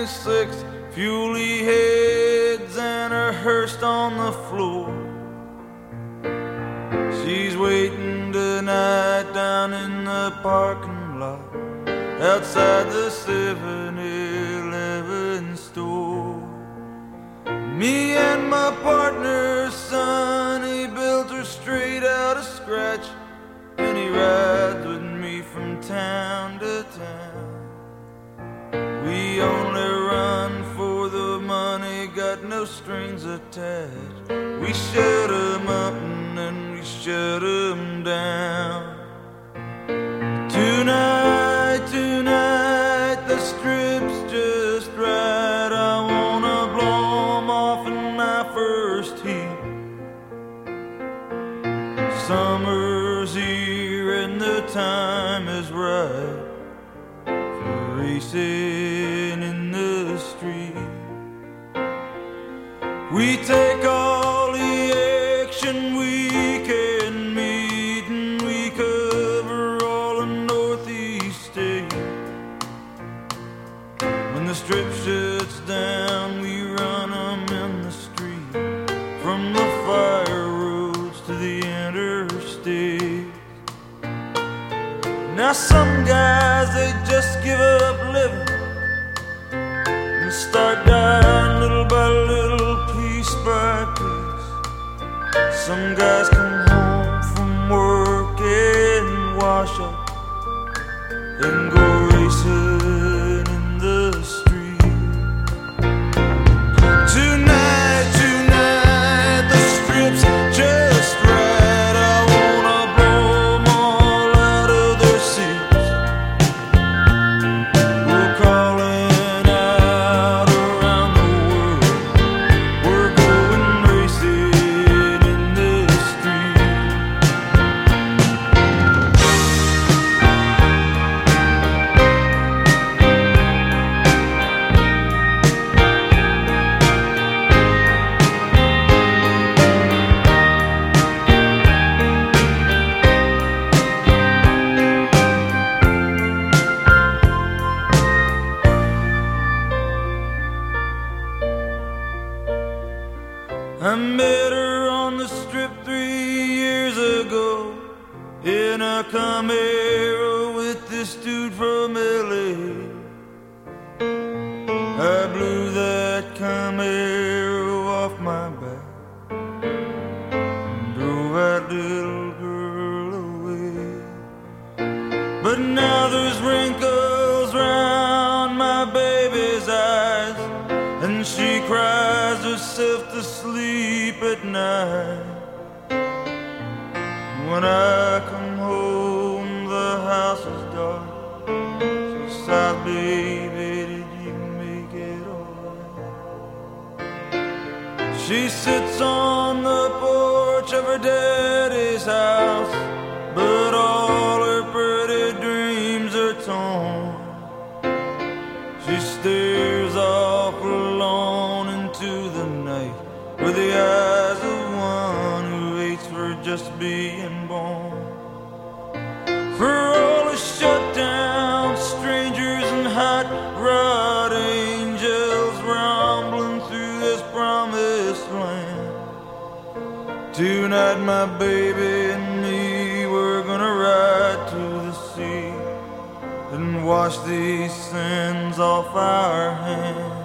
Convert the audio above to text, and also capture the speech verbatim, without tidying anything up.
twenty-six fuely heads and a hearse on the floor. She's waiting tonight down in the parking lot outside the seven eleven store. Me and my partner, son, he built her straight out of scratch, and he rides with me from town to town. We only run for the money, got no strings attached. We shut 'em up and then we shut 'em down. Tonight, tonight, the strip's just right. I wanna blow 'em off in my first heat. Summer's here and the time is right for racing in the street. We take all the action we can meet, and we cover all of Northeast State. When the strip shuts down, we run 'em in the street, from the fire roads to the interstate. Now some guys, they just give up living and start dying little by little, piece by piece. Some guys come home from work and wash up and go racing in the street. Tonight, tonight, the strip's just right. I wanna blow 'em all out of their seats. We're calling out around the world. We're going racing in the street. I met her on the strip three years ago in a Camaro with this dude from L A. I blew that Camaro off my back and drove that little girl away. But now there's wrinkles round my baby's eyes, and she cries herself to sleep at night. When I come home, the house is dark. She sighs, baby, did you make it alright? She sits on the porch of her daddy's house, but all her pretty dreams are torn. She stares off alone into the night with the eyes of one who waits for just being born. For all the shut down strangers and hot rod angels rumbling through this promised land, tonight my baby and me, we're gonna ride to the sea and wash these sins off our hands.